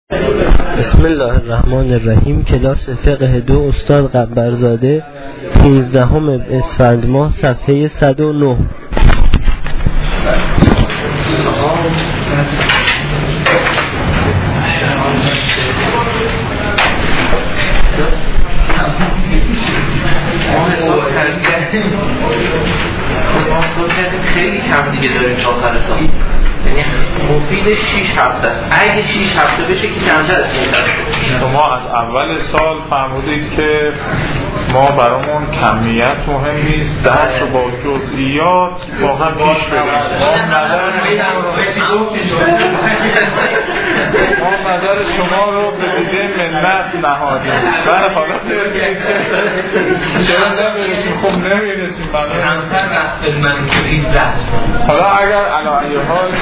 بسم الله الرحمن الرحیم. کلاس فقه 2 استاد قبرزاده 15 اسفند ماه صفحه 109. خیلی کم دیگه داریم تا آخر سال، یعنی مفید 6 هفته است. اگه 6 هفته بشه که کمتر از این هست. شما از اول سال فرمودید که ما برامون کمیت مهم نیست، درس رو با جزئیات با هم پیش بریم. ما نظر شما رو به دیده منت نهادیم. بله حالا چرا نمیرسیم؟ خب نمیرسیم. کمتر رفت منکوری دست. حالا اگر علی حال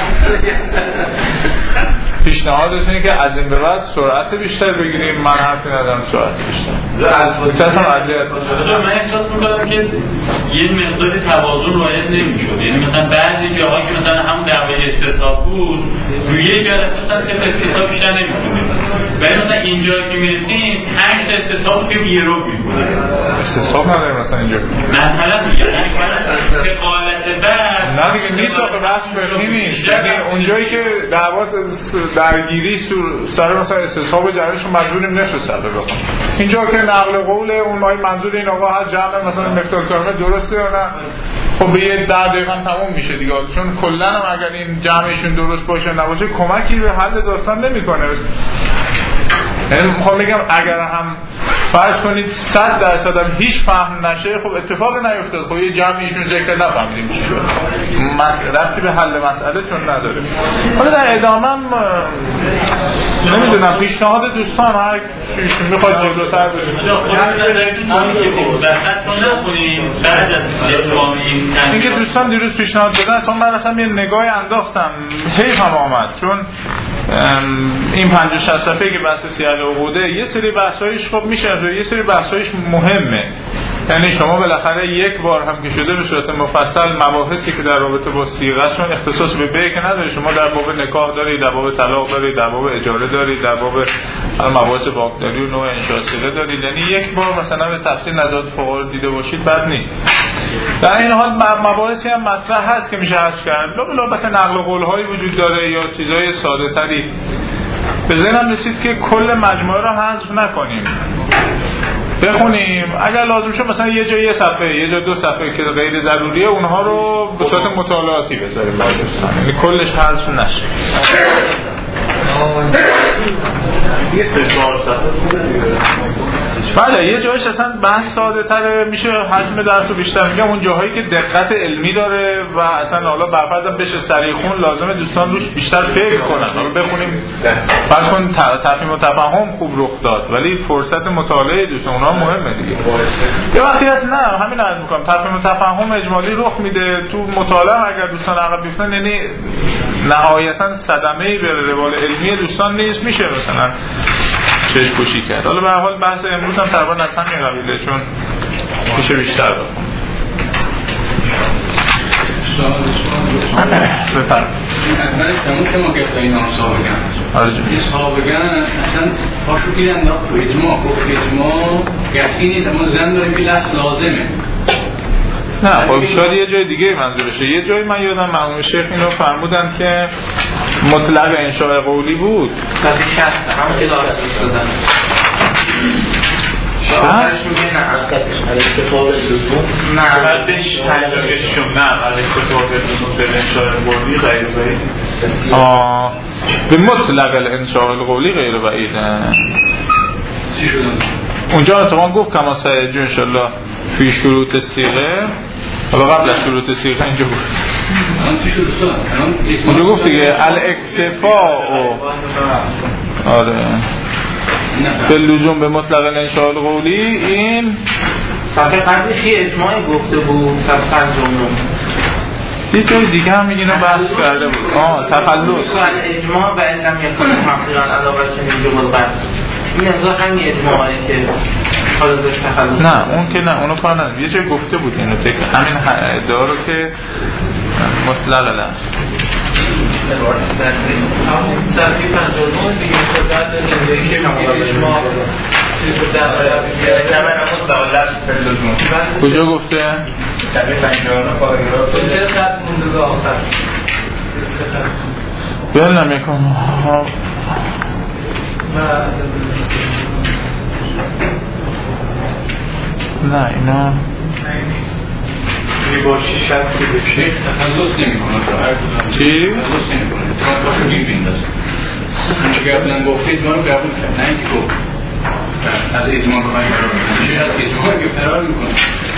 پیشنهادتون اینه که از این به بعد سرعت بیشتر بگیریم، من حرفی ندارم سرعت بیشتر. من احساس می‌کنم که یه مقداری توازن رعایت نمی‌شد. یعنی مثلا بعضی جاها که مثلا همون دعوای استصحاب بود، روی یه جلسه که استصحاب بیشتر نمی‌کنیم. ولی مثلا اینجا که می‌رسیم 5 تا استصحاب که یه رو می‌کنه. استصحاب نداره مثلا اینجا. مثلا میگم که قالت بعد نه دیگه نیست آخه بحث فقهی نیست. یعنی اونجایی که دعوا درگیری سر مثلا استصحاب جریانشون مجبوریم نشه صدر بخونیم. اینجا که نقل قول اون مای منظور این آقا هر جمع مثلا مقدار کارمه درسته یا نه، خب به یه 10 دقیقه تموم میشه دیگه، چون کلا هم اگر این جمعشون درست باشه نباشه کمکی به حل داستان نمیکنه. یعنی میخوام بگم اگر هم فرض کنید 100% هم هیچ فهم نشه، خب اتفاق نیفتاد، خب یه جمعیشون ذکر نفهمیدیم چی شد، ربطی به حل مسئله چون نداره. حالا در ادامه نمیدونم پیشنهاد دوستان هر چیشون میخواد جلوتر بریم. اینکه دوستان دیروز پیشنهاد دادن تا من اصلا یه نگاه انداختم، حیف هم آمد، چون این 50-60 صفحه‌ای که بحث سیاق عقوده یه سری بحثایش خب میشه، یه سری بحثایش مهمه. یعنی شما بالاخره یک بار هم که شده به صورت مفصل مباحثی که در رابطه با صیغه‌شون اختصاص به بیع که نداره، شما در باب نکاح دارید، در باب طلاق دارید، در باب اجاره دارید، در باب مباحث بانکداری و نوع انشاء صله دارید. یعنی یک بار مثلا به تفصیل نظرات فقها دیده باشید بد نیست. در این حال مباحثی هم مطرح هست که میشه حذف کرد. مثلا نقل قول‌هایی وجود داره یا چیزای ساده‌تری. به ذهنم رسید که کل مجموعه رو حذف نکنیم، بخونیم، اگر لازم شد مثلا یه جای یه صفحه، یه جای 2 صفحه که غیر ضروریه اونها رو به صورت مطالعاتی بذاریم، یعنی کلش حذف نشه. یه 3-4 صفحه بله یه جایش اصلا بحث ساده تره، میشه حجم درس رو بیشتر. میگم اون جاهایی که دقت علمی داره و اصلا حالا برفرض بشه سریع خون، لازمه دوستان روش بیشتر فکر کنن. حالا بخونیم فرض کن تفهیم و تفهم خوب رخ داد، ولی فرصت مطالعه دوستان اونها مهمه دیگه. یه وقتی هست نه همین عرض میکنم تفهیم و تفهم اجمالی رخ میده، تو مطالعه اگر دوستان عقب بیفتن یعنی نهایتا صدمه‌ای به روال علمی دوستان نیست، میشه مثلا چشم پوشی کرد. حالا به هر حال بحث امروز هم تقریبا از همین قبیله، چون میشه بیشتر بخون. بفرمایید. اول تموم که ما گفتیم اینا صاحبگان. صاحبگان اصلا پاشو گیرن دا اجماع گفتی نیست، اما زن داریم که لفظ لازمه. نه خب شاید یه جای دیگه منظورشه. یه جایی من یادم مرحوم شیخ اینو فرمودن که مطلق انشاء قولی بود. کسی شخص هم که دارد دادن آخرش میگه نه از کتاب لزوم نه بعدش تجربهشون نه از کتاب لزوم به انشاء قولی غیر بعید به مطلق الانشاء القولی غیر بعیده. چی شدن؟ اونجا اتفاقا گفت کما سیجو انشالله فی شروط صیغه، حالا قبل از شروط صیغه اینجا گفت اونجا گفت دیگه الاکتفاء آره به لزوم به مطلق الانشاء القولی. این صفحه قبلش یه اجماعی گفته بود، صفحه 59 یه جای دیگه هم اینو بحث کرده بود. تخلص اجماع و علم یکون محقیقان علاقه چنین جمال بحث این ازا همین اجماعی که حالا داشت تخلص. نه اون که نه اونو کار ندارم، یه جای گفته بود اینو همین ادعا رو که مطلق لفظ همون صفحه 59 دیگه بعد زندگی که اجماع کجا گفته؟ چه خط مونده به آخر بیان نمیکنم نه اینا با 6 هست که بشه تخلص نمی کنه چی؟ تخلص نمی کنه تخلص نمی بیندازه چه قبلا گفتید ما رو قبول کرد نه اینکه گفت از اجماع بخواهی فرار میکنه چه از اجماع که فرار میکنه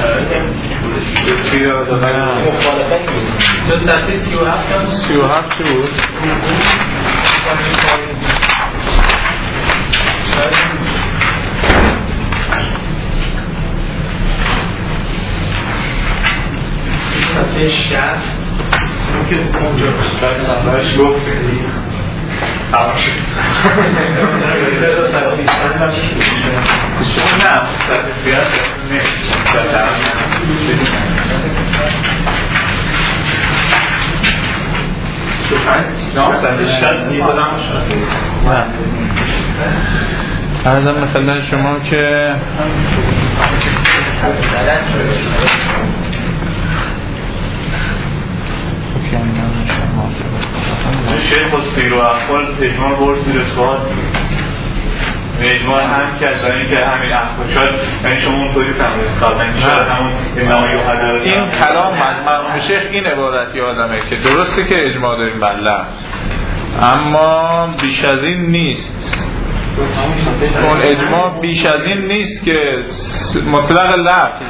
بسیار دادن تو صفحه 37 هم 37 چی بود؟ صفحه 60 که اونجا باش گفت عرضم مثلا شما که شیخ و سیر و اخبار اجماع برد زیر سوال اجماع هم کسانی که همین اخبار شاید یعنی شما اونطوری فهمید قبلا شاید همون این کلام از مرحوم شیخ این عبارت یادمه که درسته که اجماع داریم بر لفظ اما بیش از این نیست اون اجماع بیش از این نیست که مطلق لفظ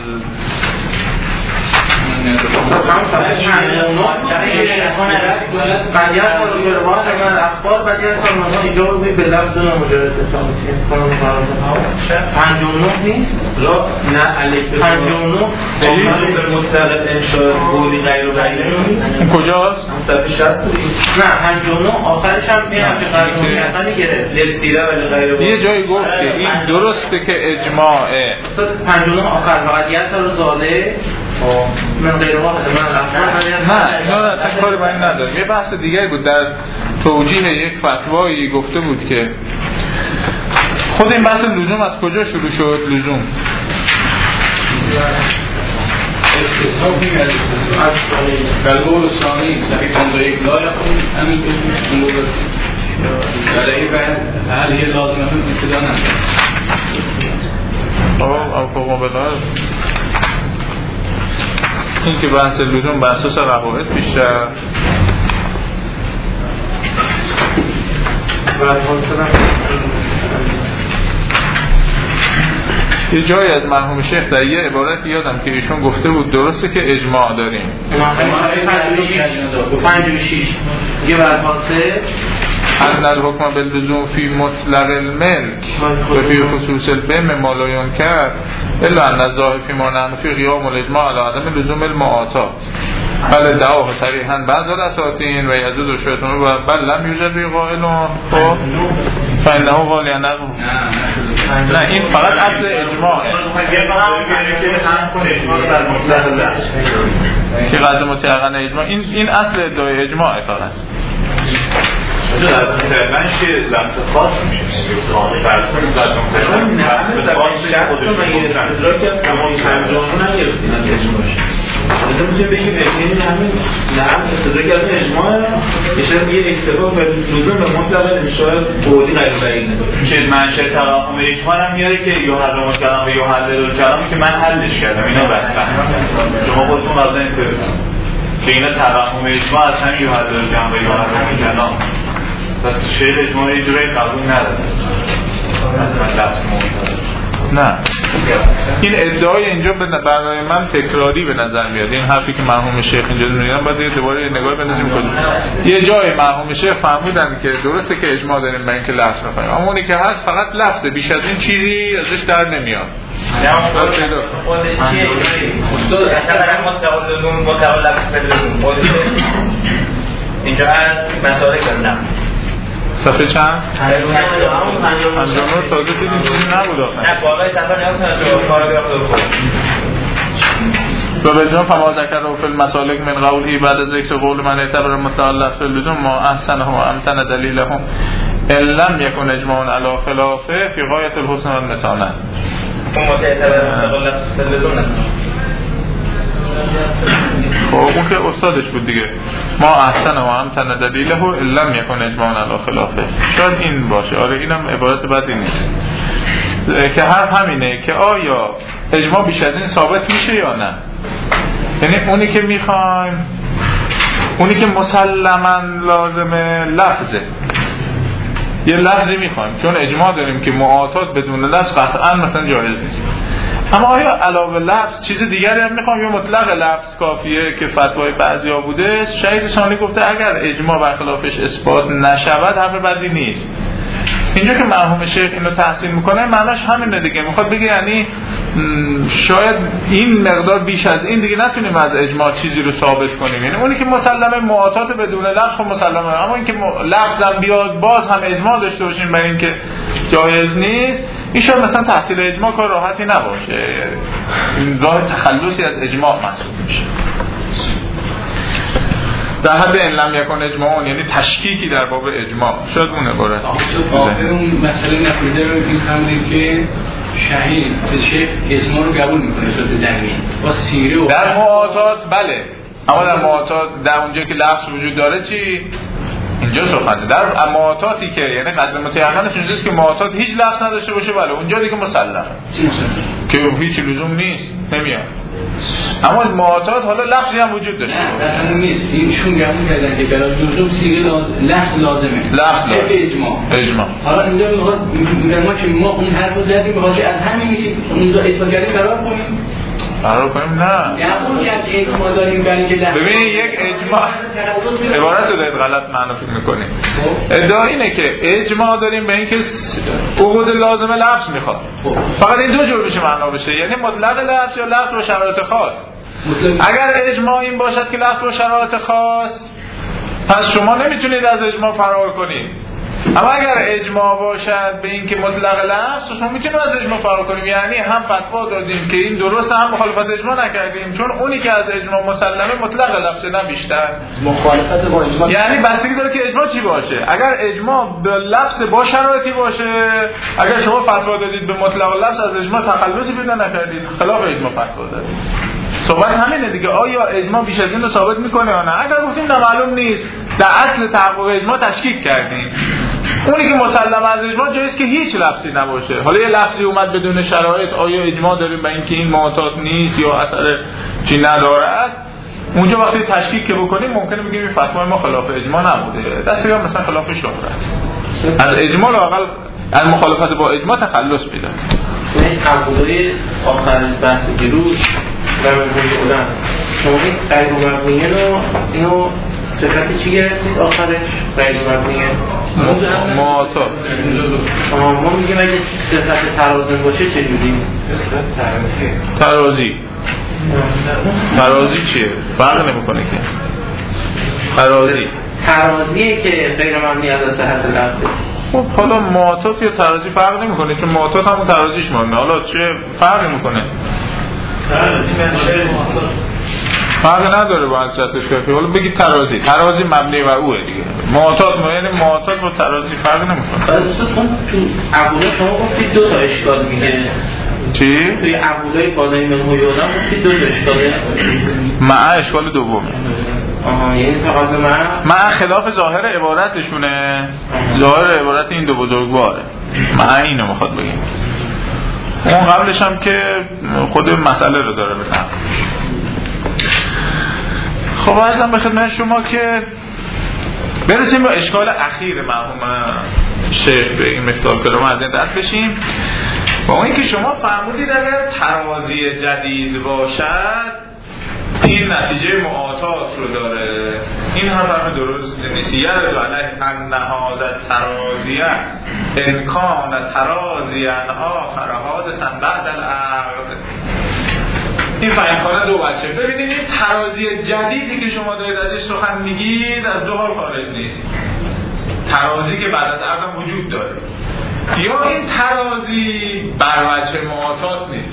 قدیت رو به روایت من اخبار قدیت رو من اینجا رو به لفظ دونه مجرد اتفاق 59 نیست؟ نه الیکترون 59 به مطلق انشاء قولی غیر و غیره کجاست؟ صفحه 60 نه 59 آخرش هم میرم که قرار کردن گرفت للتیره ولی غیر یه جایی گفت که این درسته که اجماعه 59 آخر قدیت رو داله من غیر واحد من اخبار نه اصلا کاری با این ندارم. یه بحث دیگری بود در توجیه یک فتوایی گفته بود که خود این بحث لزوم از کجا شروع شد؟ لزوم در قول ثانی صفحه 51 لا یخون همین امور علیه بعد هر یه لازمه ابتدا نداره او فوق بلاد این که بحث لزوم بر اساس قواعد بیشتر یه جایی از مرحوم شیخ در یه عبارت یادم که ایشون گفته بود درسته که اجماع داریم 56 یه برپاسه ان الحکم باللزوم فی مطلق الملک و فی خصوص البهم ما لا ینکر الا ان الظاهر فی ما نحن فی قیام الاجماع علی عدم لزوم المعاطات بل دعاه صریحا بعض الاساطین و یزید و شیطان و بل لم یوجد بی قائلون فانه قال نه این فقط اصل اجماعه که قدر متعقن اجماع این اصل ادعای اجماعه فقط من که لفظ خاص میشه فرسون زدن لفظ خاص خودش همون پنجانو نگرفتین از اجماعش مثلا میتونیم بگیم اکنین همین نعم استدراک از اجماع اشتراک یه اکتفاق به لزوم به مطلق انشاء قولی غیر بعید که منشأ توهم اجماع هم میاره که یحرم الکلام و یحلل الکلام که من حلش کردم اینا بس شما خودتون قبلا اینطوری که اینا توهم اجماع از همین یحلل الکلام و یحرم الکلام پس شیخ اجماع یه جورایی قبول نداره من لفظ نه این ادعای اینجا برای من تکراری به نظر میاد. این حرفی که مرحوم شیخ اینجا میگن باید یه دوباره نگاه بندازیم کجا. یه جای مرحوم شیخ فرمودن که درسته که اجماع داریم برای اینکه لفظ بخوایم اما اونی که هست فقط لفظه بیش از این چیزی ازش در نمیاد. اینجا از مسائل کردم صفحه چند؟ 59 تازه دیدیم چیزی نبود آخر نه بالای صفحه نیاز کنم که پاراگراف رو خود و به جان فما ذکر فی المسالک من قوله بعد ذکر قول من اعتبر متعلق فی اللزوم ما احسنه و امتن دلیلهم ان لم یکن اجماع علی خلافه فی غایت الحسن و المتانه. خب اون که استادش بود دیگه، ما احسن و امتن دلیله ان لم یکن اجماع علی خلافه. شاید این باشه. آره اینم عبارت بدی نیست که حرف همینه که آیا اجماع بیش از این ثابت میشه یا نه. یعنی اونی که میخوایم، اونی که مسلماً لازمه لفظه، یه لفظی میخوایم چون اجماع داریم که معاطات بدون لفظ قطعاً مثلا جایز نیست. اما آیا علاوه لفظ چیز دیگری هم میخوام یا مطلق لفظ کافیه که فتوای بعضیا بوده؟ شهید ثانی گفته اگر اجماع برخلافش اثبات نشود حرف بدی نیست. اینجا که مرحوم شیخ اینو تحسین میکنه معناش همینه دیگه، میخواد بگه یعنی شاید این مقدار بیش از این دیگه نتونیم از اجماع چیزی رو ثابت کنیم. یعنی اونی که مسلمه معاطات بدون لفظ خب مسلمه، اما اینکه لفظم بیاد باز هم اجماع داشته باشیم برای اینکه جایز نیست، این شاید مثلا تحصیل اجماع کار راحتی نباشه، این راه تخلصی از اجماع محسوب میشه. در حد ان لم یکن اجماع یعنی تشکیکی در باب اجماع. شاید اون عبارت آخر اون مسئله نفیده رو میفهمید که شهید شیخ اجماع رو قبول میکنه شده دنیه با سیره و در معاطات بله، اما در معاطات در اونجا که لفظ وجود داره چی؟ اینجا سخنه در معاطاتی که یعنی قدر متیقنش اونجاست که معاطات هیچ لفظ نداشته باشه، بله اونجا دیگه مسلمه که هیچ لزوم نیست نمیاد. اما معاطات حالا لفظی هم وجود داشته باشه نیست، اینشون گمون کردن که برای لزوم سیغه لفظ لازمه، لفظ اجماع. حالا اینجا میخواد ما که ما اون حرف رو زدیم میخواد که از همین میشه اونجا اثبات کردیم قرار کنیم نه ببینید یک اجماع عبارت رو دارید غلط معنا فکر میکنید. ادعا اینه که اجماع داریم به اینکه عقود لازمه لفظ میخواد، فقط این دو جور بشه معنا بشه، یعنی مطلق لفظ یا لفظ با شرایط خاص. اگر اجماع این باشد که لفظ با شرایط خاص، پس شما نمیتونید از اجماع فرار کنید. اما اگر اجماع باشد به این که مطلق لفظ، شما میتونید از اجماع فرار کنیم، یعنی هم فتوا دادیم که این درسته هم مخالفت اجماع نکردیم، چون اونی که از اجماع مسلمه مطلق لفظه نه بیشتر. مخالفت با اجماع یعنی بستگی داره که اجماع چی باشه. اگر اجماع به لفظ با شرایطی باشه، اگر شما فتوا دادید به مطلق لفظ از اجماع تخلصی پیدا نکردید، خلاف اجماع فتوا دادید. صحبت همینه دیگه، آیا اجماع بیش از این رو ثابت میکنه یا نه؟ اگر گفتیم نه معلوم نیست، در اصل تحقق اجماع تشکیک کردیم. اونی که مسلم از اجماع جایست که هیچ لفظی نباشه. حالا یه لفظی اومد بدون شرایط، آیا اجماع داریم به اینکه این معاطات نیست یا اثر چی ندارد؟ اونجا وقتی تشکیک که بکنیم ممکنه بگیم این فتوا ما خلاف اجماع نبوده، دستی هم مثلا خلاف شهرت. از اجماع لااقل از مخالفت با اجماع تخلص پیدا. این قبولای آخر بحث دیروز در مورد اولم شما این غیر مبنیه رو اینو صفت چی گرفتید آخرش؟ غیر مبنیه معاطات. ما میگیم اگه صفت ترازن باشه چه جوری؟ ترازی چیه؟ فرق نمیکنه که ترازیه که غیر مبنی از صحت لفظه. خب حالا معاطات یا ترازی فرق نمیکنه که معاطات همون ترازیش مهمه. حالا چه فرق میکنه؟ فرق نداره با حضرتش کافی. حالا بگید ترازی مبنی و اوه دیگه. معاطات یعنی معاطات با ترازی فرق نمیکنه. تو عبوله شما گفتید دو تا اشکال میگه. چی؟ توی عبولای بالای منهوی آدم گفتید دو تا اشکاله. مع اشکال دومه. یعنی فقط مع خلاف ظاهر عبارتشونه. ظاهر عبارت این دو بزرگواره. مع اینو میخواد بگیم. اون قبلش هم که خود مسئله رو داره بزن. خب عرضم به خدمت شما که برسیم به اشکال اخیر مرحوم شیخ به این مقدار که رو از این دست بشیم. با اون که شما فرمودید اگر ترازی جدید باشد این نتیجه معاطات رو داره. این هم فرم درست نیست. یه علیه انهازت ترازیه امکان ترازیه آخر حادثا بعد العقد. این فهمکانه دو بچه. ببینید این ترازی جدیدی که شما دارید ازش سخن میگید از دو حال خارج نیست. ترازی که بعد از عقد وجود داره یا این ترازی بر وجه معاطات نیست.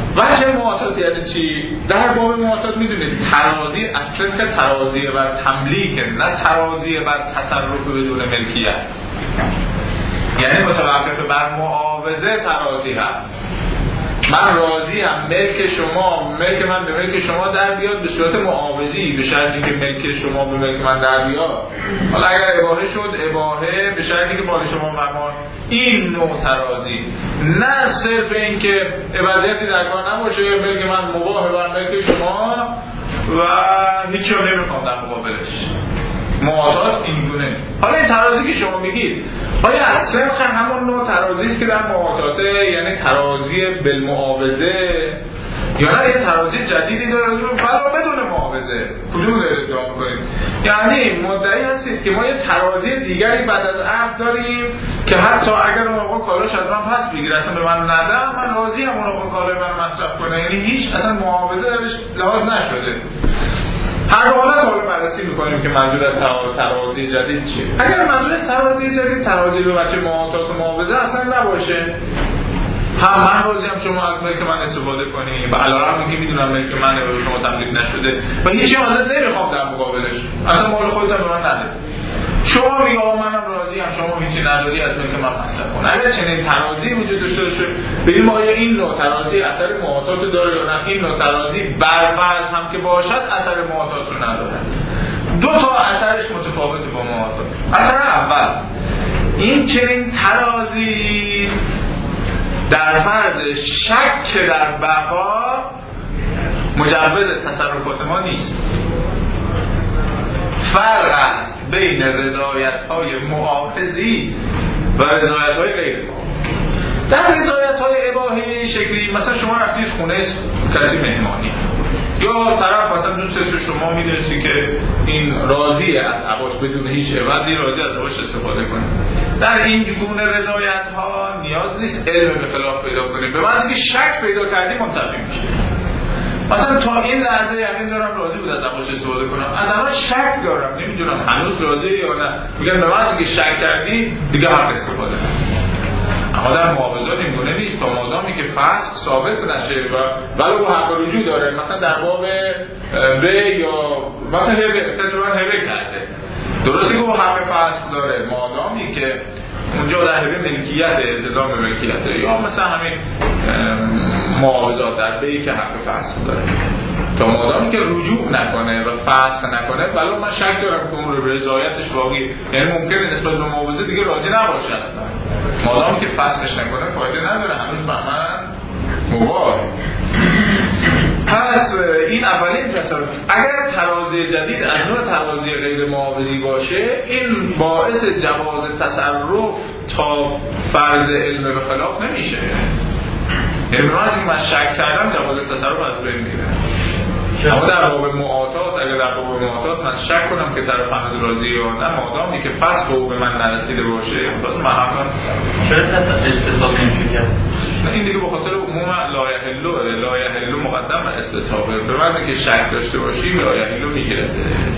وجه معاطات یعنی چی؟ در باب معاطات میدونید ترازی اصلا که ترازی بر تملیک، نه ترازی بر تصرف بدون ملکیت. یعنی متوقف بر معاوضه ترازی هست. من راضی هم ملک شما، ملک من به ملک شما در بیاد به صورت معاوضی، به شرطی که ملک شما به ملک من در بیاد. حالا اگر اباحه شد اباحه به شرطی که مال شما ممان. این نوع ترازی، نه صرف این که عوضیتی در کار نباشه، ملک من مباهه بر ملک شما و هیچی رو نمیخوام در مقابلش. معاطات اینگونه. حالا این ترازی که شما میگید آیا اصلا همون نوع ترازی است که در معاطاته، یعنی ترازی بالمعاوضه، یا نه یه ترازی جدیدی داره ولی بدون معاوضه؟ کدوم دارید ادعا می‌کنید؟ یعنی مدعی هستید که ما یه ترازی دیگری بعد از عقد داریم که حتی اگر اون آقا کالاش از من پس بگیره اصلا به من نده، من راضی ام اون آقا کالای من مصرف کنه، یعنی هیچ اصلا معاوضه درش لحاظ نشده. هر حالت حالا بررسی میکنیم که منظور از ترازی جدید چیه. اگر منظور از ترازی جدید ترازی به وجه معاطات و معاوضه اصلا نباشه، هم من راضیم شما از ملک من استفاده کنیم و علیرغم اینکه میدونم ملک منه و شما تملیک نشده و هیچی ازش نمیخوام در مقابلش، اصلا مال خودت به من نده. شما میگه آقا منم راضیم شما هیچی نداری از ملک من مصرف کن. اگر چنین ترازی وجود داشته باشه ببینیم آیا این نوع ترازی اثر معاطات داره یا نه. این نوع ترازی برفرض هم که باشد اثر معاطات رو نداره. دو تا اثرش متفاوته با معاطات. اثر اول، این چنین ترازی در فرض شک در بقا مجوز تصرفات ما نیست. فرق است بین رضایت‌های معاوضی و رضایت‌های غیر معاوضی. در رضایت‌های اباحی شکلی مثلا شما رفتید خونه کسی مهمانی یا طرف مثلا دوست شما میدونستی که این راضیه از عواش بدون هیچ عوضی راضی از عواش استفاده کنه. در این گونه رضایت‌ها نیاز نیست علم به خلاف پیدا کنیم، به معنی که شک پیدا کردیم منتفی میشه. مثلا تا این لحظه یقین دارم راضی بود از عواش استفاده کنم، از عواش شک دارم نمیدونم هنوز راضی یا نه، میگن به معنی که شک کردی دیگه حق استفاده کنیم. اما در معاوضات این گونه نیست، تا مادامی که فسخ ثابت نشه و ولو حق رجوع داره. مثلا در باب به یا مثلا هبه کرده، درسته که حق فسخ داره مادامی که اونجا در هبه ملکیت التزام ملکیت، یا مثلا همین معاوضات در بهی که حق فسخ داره، تا مادامی که رجوع نکنه و فسخ نکنه ولو من شک دارم که اون رضایتش واقعی، یعنی ممکنه نسبت به معاوضه دیگه راضی نباشه اصلا، مادامی که فسخش نکنه فایده نداره، هنوز به من مباح. پس این اولین تصرف. اگر ترازی جدید از نوع ترازی غیر معاوضی باشه، این باعث جواز تصرف تا فرض علم به خلاف نمیشه. یعنی من شک کردم جواز تصرف از بین میره. اما در باب معاطات، اگر در باب معاطات من شک کنم که طرف هنوز راضی یا نه، مادامی که فسخ او به من نرسیده باشه باز من حقا چرا استصحاب نمیشه کرد؟ این دیگه به خاطر عموم لا یحل مقدم استصحابه. به واسه که شک داشته باشی لا یحل میگیره.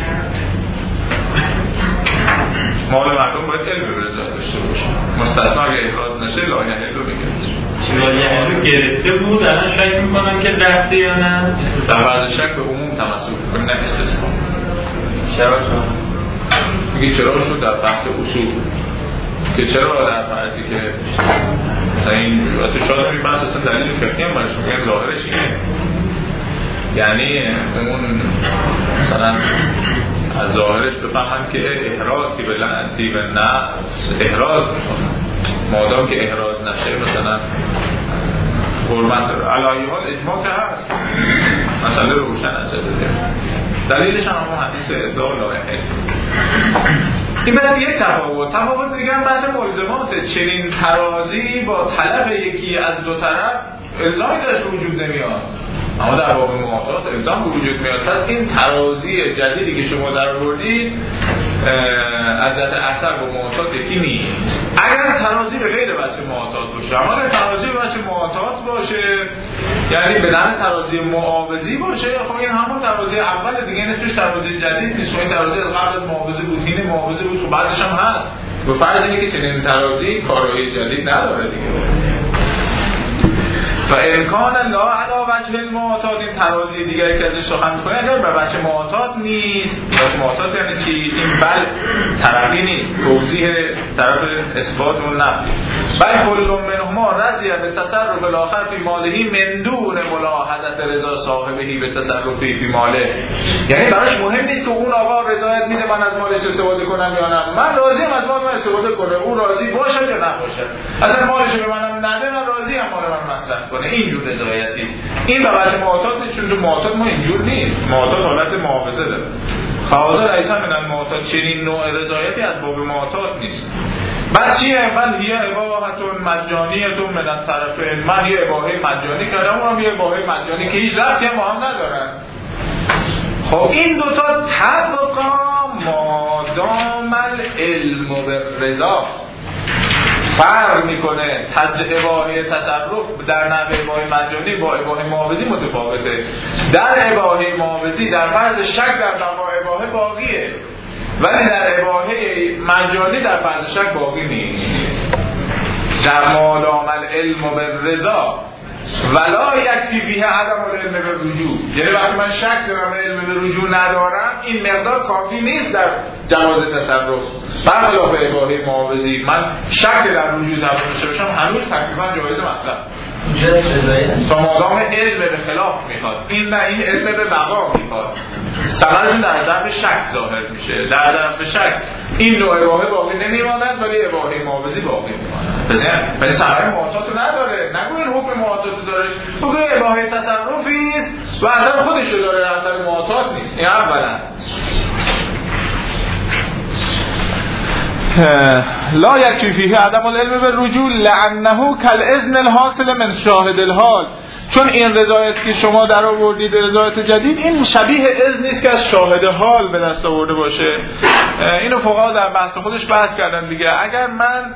مال مردم باید علم به رضا داشته باشه، مستثنا اگه احراز نشه لا یحل میگیره. لا یحل گرفته بود، الان شک میکنم که رفته یا نه. در بعض شک به عموم تمسک کنه، نه استثنا. چرا میگه چرا شد در بحث اصول که چرا در فرضی که مثلا این واسه شاید این بحث اصلا دلیل فقهی هم باشه، میگن ظاهرش اینه، یعنی اون مثلا از ظاهرش بفهمن که احرازی به لعنتی به نفس احراز میکنن، مادام که احراز نشه مثلا حرمت داره. علاوه حال اجماع که هست، مسئله روشن از جدیده، دلیلش هم همون حدیث اطلاق لا یحل. این بس یک تفاوت دیگه هم بحث ملزماته. چنین ترازی با طلب یکی از دو طرف الزامی داشت وجود نمیاد، اما در باب معاطات الزام وجود میاد. پس این ترازی جدیدی که شما در آوردید از جهت اثر با معاطات یکی نیست. اگر ترازی به غیر وجه معاطات باشه، اما اگر ترازی به وجه معاطات باشه، یعنی به نحو ترازی معاوضی باشه، خب این همون ترازی اول دیگه نیست، ترازی جدید نیست. این ترازی از قبل از معاوضه بود، این معاوضه بود، خب بعدش هم هست. به فرض اینه که چنین ترازی کارایی جدید نداره دیگه. و امکان لا علی وجه المعتاد، این ترازی دیگری که ازش سخن می‌کنه اگر به وجه معتاد نیست. وجه معتاد یعنی چی؟ این بل طرفی نیست، توضیح طرف اثبات و نفی. بل کل منهما رضی به تصرف الاخر فی ماله من دون ملاحظه رضا صاحبه به تصرفی فی ماله. یعنی براش مهم نیست که اون آقا رضایت میده من از مالش استفاده کنم یا نه، من راضیم از مال من استفاده کنه، اون راضی باشه یا نباشه، اصلا مالش به منم نده، من راضی ام مال من مصرف کنه. اینجور رضایتی این به وجه معتاد نیست، چون تو معتاد ما اینجور نیست. معتاد حالت معاوضه داره. فاضل ایسا من المعتاد، چنین نوع رضایتی از باب معتاد نیست. بعد چیه؟ من یه اباحتون مجانیتون من الطرفین، من یه اباحه مجانی کردم، اونم یه اباحه مجانی که هیچ ربطی هم با هم ندارن. خب این دوتا طبقا مادام العلم بالرضا فرق میکنه. اباحه تصرف در نوع اباحه مجانی با اباحه معاوضی متفاوته. در اباحه معاوضی در فرض شک در اباحه باقیه، ولی در اباحه مجانی در فرض شک باقی نیست. در مادام العلم بالرضا ولا یکفی فیه عدم العلم بالرجوع، یعنی وقتی من شک دارم علم بالرجوع ندارم، این مقدار کافی نیست در جواز تصرف. برخلاف اباحه معاوضی من شک در رجوع داشته باشم هنوز تکلیفاً جایز مصرف. تا مادام علم به خلاف میخواد، این نه، این علم به بقا میخواد. ثمرشون در ظرف شک ظاهر میشه. در ظرف شک این نوع اباحه باقی نمیماند، ولی اباحه معاوضی باقی میماند. بزن ثمر معتاد نداره، نگوین حکم معتاد داره، بگوین اباحه تصرفی است و اثر خودش داره، اثر معتاد نیست. این اولا. لا یکفی فیه عدم العلم بالرجوع لانه کالاذن الحاصل من شاهد الحال، چون این رضایت که شما در آوردید رضایت جدید، این شبیه اذن نیست که از شاهد حال به دست آورده باشه. اینو فقها در بحث خودش بحث کردن دیگه. اگر من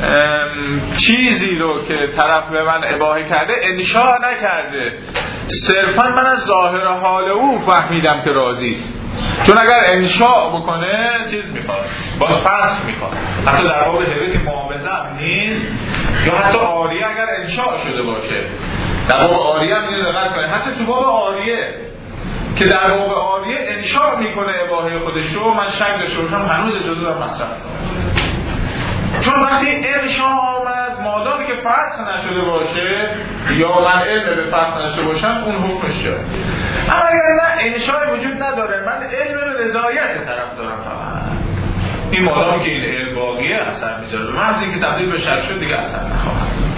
چیزی رو که طرف به من اباحه کرده انشاء نکرده، صرفا من از ظاهر حال او فهمیدم که راضی است، چون اگر انشاء بکنه چیز میخواد، باز فسخ میخواد. حتی در باب هبه که معاوضه هم نیست، یا حتی عاریه اگر انشاء شده باشه، در باب عاریه هم اینو دقت کنه، حتی تو باب عاریه که در باب عاریه انشاء میکنه اباحه خودش رو، من شک داشته باشم هنوز اجازه دارم مصرف کنم. چون وقتی انشاء آمد، مادامی که فسخ نشده باشه یا من علم به فسخ نشده باشم، اون حکمش جاره. اما اگر نه انشاء وجود نداره، من علم به رضایت طرف دارم فقط، این مادامی که این علم باقیه اثر میذاره. محض اینکه تبدیل به شک شد دیگه اثر نخواهد.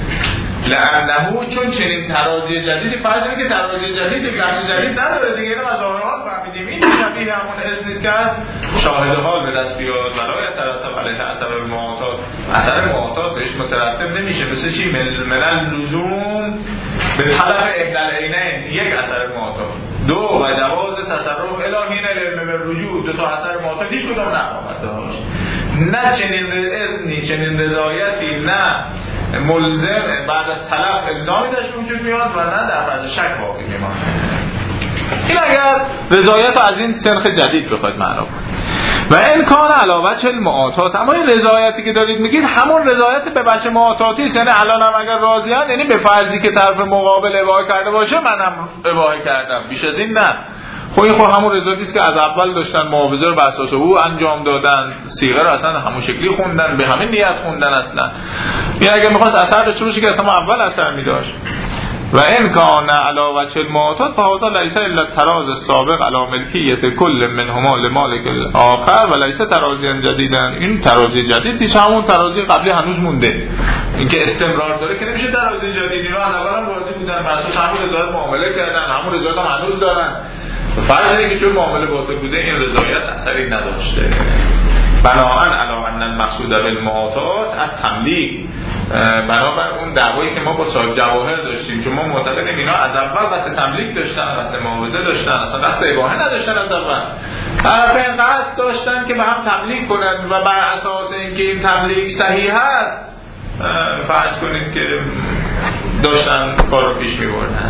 لعنه، چون چنین ترازی جدیدی، فرض اینه که ترازی جدیدی گرچه جدید نداره دیگه، اینو از ظاهرات فهمیدیم، این شبیه همون اسم نیست که شاهد حال به دست بیاد. ولای ترتب علیه اثر المعتاد، اثر معتاد بهش مترتب نمیشه. مثل چی؟ من لزوم به طلب احدى العینین، یک اثر معتاد. دو و جواز تصرف الهین علم به رجوع، دو تا اثر معتاد هیچ کدام نخواهد داشت. نه چنین اذنی، چنین رضایتی، نه ملزم بعد از طلب الزامی داشت وجود میاد و نه در فرض شک باقی میماند. این اگر رضایت از این سنخ جدید بخواید معنا کنید. و امکان علاوه چه المعاطات، اما این رضایتی که دارید میگید همون رضایت به بچه معاطاتی است، یعنی الان هم اگر راضیان، یعنی به فرضی که طرف مقابل اباحه کرده باشه منم اباحه کردم، بیش از این نه. خب این همون رضایتی است که از اول داشتن معاوضه رو بر اساس او انجام دادن، صیغه رو اصلا همون شکلی خوندن، به همین نیت خوندن. اصلا این اگه می‌خواست اثر داشته باشه که اصلا اول اثر می‌داشت. و امکان علاوه چه المعتاد فهذا لیس الا التراز السابق علی ملکیت کل منهما لمالک الاخر و لیس ترازی جدیدن. این ترازی جدیدیش همون ترازی قبلی هنوز مونده، اینکه استمرار داره که نمیشه ترازی جدید. اینا از اول هم راضی بودن، اساس همون رضایت معامله کردن، همون رضایت هم هنوز دارن. فرض اینه که چون معامله باطل بوده این رضایت اثری نداشته. بنابراین علاوه ان المقصود بالمعاطات التملیک، بنابر اون دعوایی که ما با صاحب جواهر داشتیم، چون ما معتقدیم اینا از اول قصد تملیک داشتن، قصد معاوضه داشتن، اصلا قصد اباحه نداشتن. از اول طرفین قصد داشتن که به هم تملیک کنن و بر اساس اینکه این تملیک صحیح است، فرض کنید که داشتن کار رو پیش می‌بردن.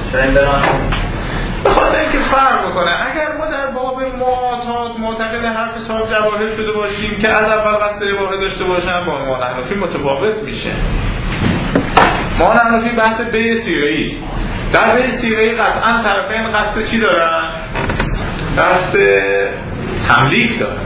بخاطر اینکه فرق میکنه. اگر ما در باب معاطات معتقد حرف صاحب جواهر شده باشیم که از اول قصد اباحه داشته باشن، با ما حنفی متفاوت میشه. ما نحن فی بحث بیع صیغه‌ای است. در بیع صیغه‌ای قطعا طرفین قصد چی دارن؟ قصد تملیک دارن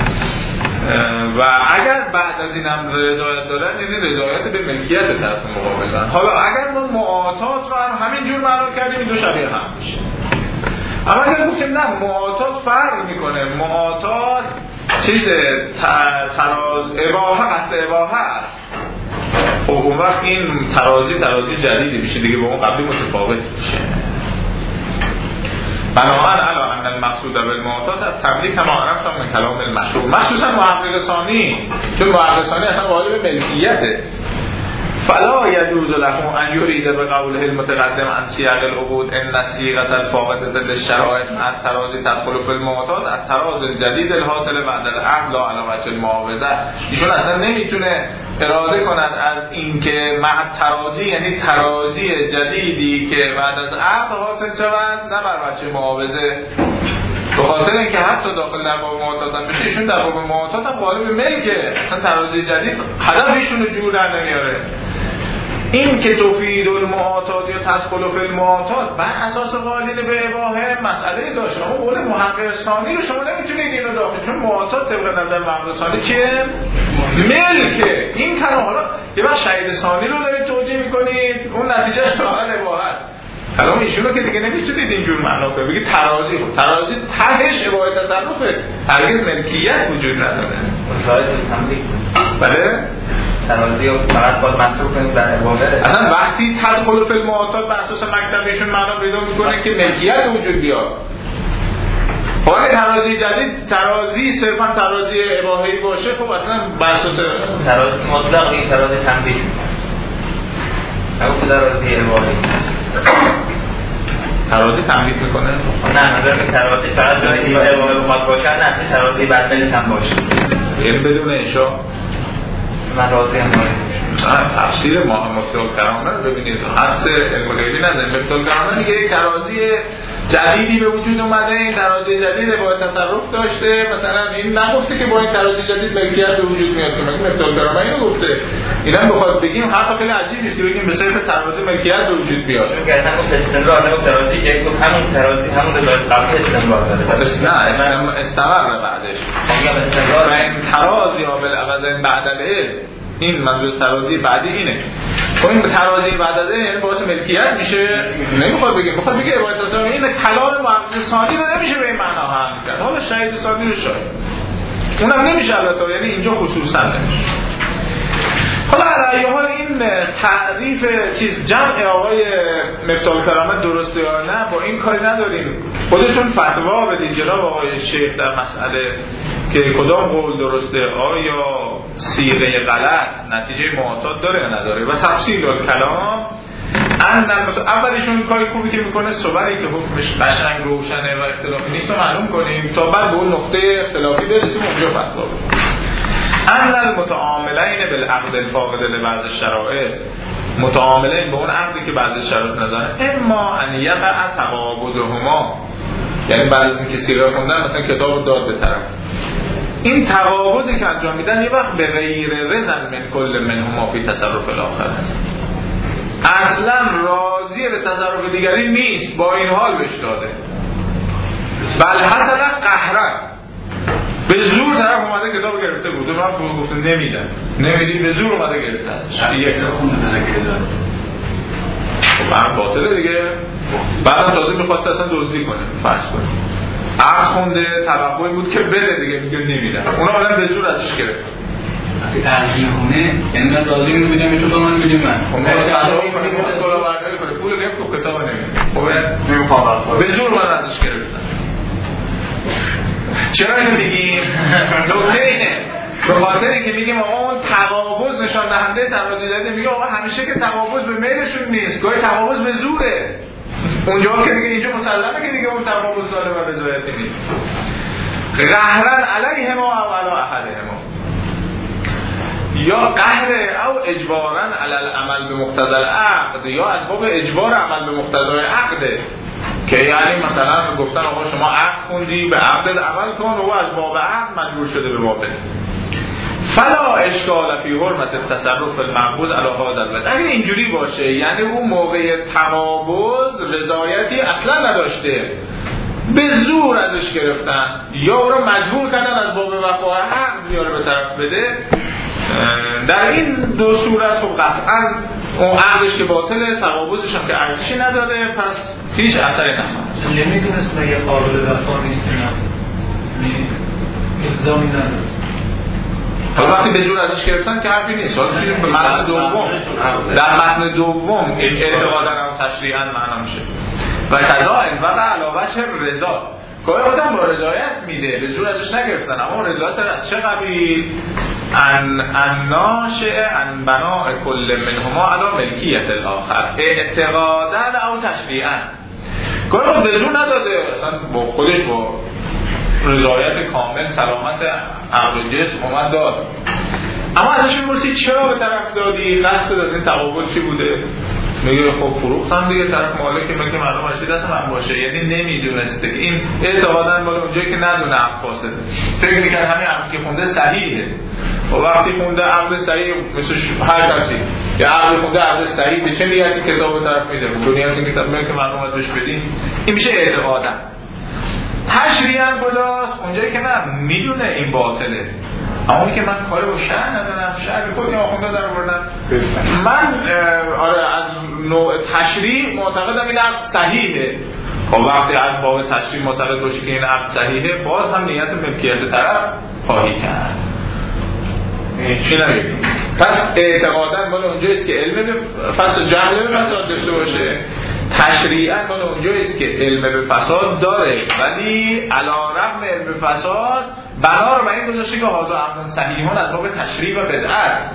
و اگر بعد از این هم رضایت دارن یعنی رضایت به ملکیت طرف مقابل دارن. حالا اگر ما معاطات رو هم همینجور معنا کردیم این دو شبیه هم میشه. اما اگر گفتیم نه معاطات فرق میکنه، معاطات چیز تراز اباحه قصد اباحه است، خب اون وقت این ترازی جدیدی میشه دیگه، با اون قبلی متفاوت میشه. بنابراین علا ان المقصود بالمعاطات از تملیک کما عرفتم من کلام المشروع، مخصوصا محقق ثانی، چون محقق ثانی اصلا واجب ملکیته. فلا يجوز له ان يريد بقوله المتقدم عن سياق العقود ان الصيغه الفاقده للشرائط مع التراضي تدخل في المعاطات التراضي الجديد الحاصل بعد العقد لا على وجه المعاوضه. ایشون اصلا نمیتونه اراده کند از اینکه مع التراضي یعنی تراضی جدیدی که بعد از عقد حاصل شود نه بر وجه معاوضه، به خاطر اینکه حتی داخل در باب معاطات هم بشه ایشون در باب معاطات هم قالب ملکه، اصلا ترازی جدید هدف ایشون رو جور در نمیاره. این که تفید المعاطات یا تدخل فی المعاطات بر اساس قالین به اباحه مسئله داشت، اما قول محقق ثانی رو شما نمیتونید اینو داخل، چون معاطات طبق نظر محقق ثانی چیه؟ ملکه. این کنه حالا یه وقت شهید ثانی رو دارید توجیه میکنید اون نتیجهش داخل اباحه. کلام ایشونو که دیگه نمیتونید اینجور معنا کنید، بگید ترازی تهش اباحه تصرفه، هرگز ملکیت وجود نداره. بله ترازی رو فقط باید مصروف کنید در اباحه. اصلا وقتی تدخل فی المعاطات بر اساس مکتبشون معنا پیدا میکنه که ملکیت وجود بیاد. حالا ترازی جدید ترازی صرفا ترازی اباحه‌ای باشه، خب اصلا بر اساس ترازی مطلق این ترازی تنبیه او ترازی اباحه‌ای ترازی تملیک میکنه؟ نه نظر این ترازی فقط جایی دیگه اباحه بخواد باشه، نه ترازی بعد ملک هم باشه، یعنی بدون انشاء من راضی هم تفسیر مفتول کرامه رو ببینید، حدث علم غیبی نداره. مفتول کرامه میگه یک ترازی جدیدی به وجود اومده، این ترازی جدید با تصرف داشته، مثلا این نگفته که با این ترازی جدید ملکیت به وجود میاد، که مفتول کرامه اینو گفته. اینم بخواد بگیم حرف خیلی عجیبی است که بگیم به صرف ترازی ملکیت به وجود بیاد. چون که اصلا گفت استمرار نه ترازی که گفت همون ترازی همون رضایت قبلی استمرار داره. نه استمر بعدش. میگم استمرار این ترازی ها بالعوض بعد العلم، این منظور ترازی بعدی اینه. خب این ترازی بعد از این باعث ملکیت میشه، نمیخواد بگه، میخواد بگه اباحه تصرف. این کلام محقق ثانی رو نمیشه به این معنا هم کرد. حالا شهید ثانی رو شاید اونم نمیشه البته، یعنی اینجا خصوصا نمیشه. حالا علیه حال این تعریف چیز جمع آقای مفتول کرامه درسته یا نه با این کاری نداریم، خودتون فتوا بدید جناب آقای شیخ در مسئله که کدام قول درسته، آیا صیغه غلط نتیجه معاطات داره یا نداره. و تفصیل کلام اولشون کاری خوبی که میکنه صبری که حکمش قشنگ روشنه و اختلافی نیست رو معلوم کنیم تا بعد به اون نقطه اختلافی برسیم اونجا فتوا بدیم. ان المتعاملین بالعقد الفاقد لبعض الشرائط، متعاملین به اون عقدی که بعضی شرایط نداره، اما ان یقع تقابضهما، یعنی بعد از اینکه صیغه خوندن مثلا کتاب داد به طرف، این تقابضی که انجام میدن یه وقت به غیر رضا من کل منهما فی تصرف الاخر است، اصلا راضی به تصرف دیگری نیست، با این حال بهش داده، بل حتی قهرن به زور طرف اومده کتاب گرفته بود و من گفتم نمیدی به زور اومده گرفته ازش یک خونده نگرده خب باطله دیگه. بعدم تازه میخواسته اصلا دزدی کنه، فرض کنه عقد خونده توقعی بود که بده دیگه، میگه نمیدن، اونا آدم به زور ازش گرفت. وقتی ترجیح کنه یعنی من راضی اینو میدم تو من میدم من خب ما صلاحی کنیم که اصلا برداری کنه پول گرفت و کتاب نمیده، خب نمیخوام به زور من ازش گرفتن. چرا اینو میگیم؟ نکته اینه به خاطر اینکه میگیم آقا اون تقابض نشان دهنده ترازی داده، میگه آقا همیشه که تقابض به میلشون نیست، گاهی تقابض به زوره، اونجا که دیگه اینجا مسلمه که دیگه اون تقابض داره و رضایتی نیست. قهرن علیهما او علی احدهما، یا قهر او اجبارا علی العمل به مقتضی العقد، یا از باب اجبار عمل به مقتضی عقده، که یعنی مثلا گفتن آقا شما عقد خوندی به عقد عمل کن و از باب عقد مجبور شده به واقع. فلا اشکال فی حرمت التصرف المقبوض علی هذا الوجه. اگه اینجوری باشه یعنی اون موقع تقابض رضایتی اصلا نداشته، به زور ازش گرفتن یا او رو مجبور کردن از باب وفا حق بیاره به طرف بده، در این دو صورت خب قطعا اون عقدش که باطله، تقابضش هم که ارزشی نداره، پس هیچ اثری نخواهد. نمیدونست مگه قابل وفا نیست الزامی نداره. حالا وقتی به زور ازش گرفتن که حرفی نیست. حالا به متن دوم، در متن دوم اعتقادا و تشریعا معنا میشه. و کذا ان وقع علاوه رضا، گاهی آدم با رضایت میده، به زور ازش نگرفتن، اما رضایت از چه قبیل؟ ان ناشئ ان بناء کل منهما علی ملکیت الاخر اعتقادا او تشریعا. گاهی به زور نداده، اصلا با خودش با رضایت کامل سلامت عقل و جسم اومد داد، اما ازش میپرسید چرا به طرف دادی؟ قصد از این تقابل چی بوده؟ میگه خب فروختم دیگه، طرف مالک ملک مردم باشه، دست من باشه. یعنی نمیدونسته که این اعتقاداً مال اونجایی که ندونه عقد فاسده، فکر میکنه همین عقد که خونده صحیحه. و وقتی خونده عقد صحیح، مثل هر کسی یا عقد خونده عقد صحیح، به چه نیتی کتاب طرف میده؟ به نیتی که کتاب ملک مردم باشه بهش بدین، این میشه اعتقاداً. تشریعاً بلاست اونجایی که نه میدونه این باطله، اما که من کاری با شهر ندارم، شهر خودی آخونده در بردن من از نوع تشریع معتقدم این عقد صحیحه. و وقتی از باب تشریع معتقد باشی که این عقد صحیحه، باز هم نیت ملکیت طرف خواهی کرد. چی نمیگیم؟ پس اعتقاداً مال اونجاییست که علم به فساد، جهل به فساد داشته باشه. تشریعاً مال اونجاییست که علم به فساد داره، ولی علی رغم علم به فساد بنا رو به این گذاشته که هذا امر صحیحون از باب تشریع و بدعت.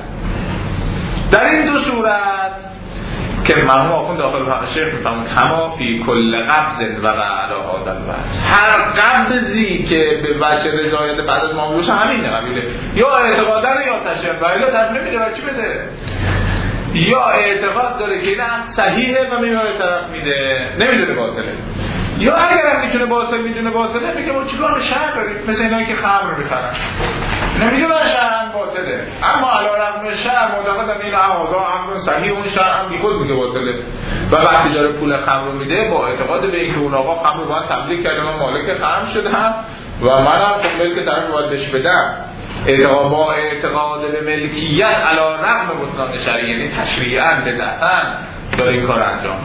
در این دو صورت که مرحوم آخوند داخل شیخ میفهمون کما فی کل قبض و علی هذا الوجه، هر قبضی که به وجه رضایت بعد از معامله باشه همینه قبیله، یا اعتقادا یا تشریع، ولی طرف نمیده چی بده، یا اعتقاد داره که این صحیحه و میاره طرف میده، نمیدونه باطله، یا اگر هم میتونه باطله میگه ما چیکار به شهر داریم، مثل اینایی که خمر میخرن نمیگه من شهر باطله، اما علی رغم شهر معتقدم این هذا امر صحیح، اون شهر هم بیخود میگه باطله. و وقتی داره پول خمر رو میده با اعتقاد به اینکه اون آقا خمر رو باید تبلیغ کرده، من مالک خمر شدم و منم خب ملک طرف باید بهش بدم. با اعتقاد به ملکیت علی رغم بطلان شرعی، یعنی تشریعاً بدعتاً داره این کار انجام.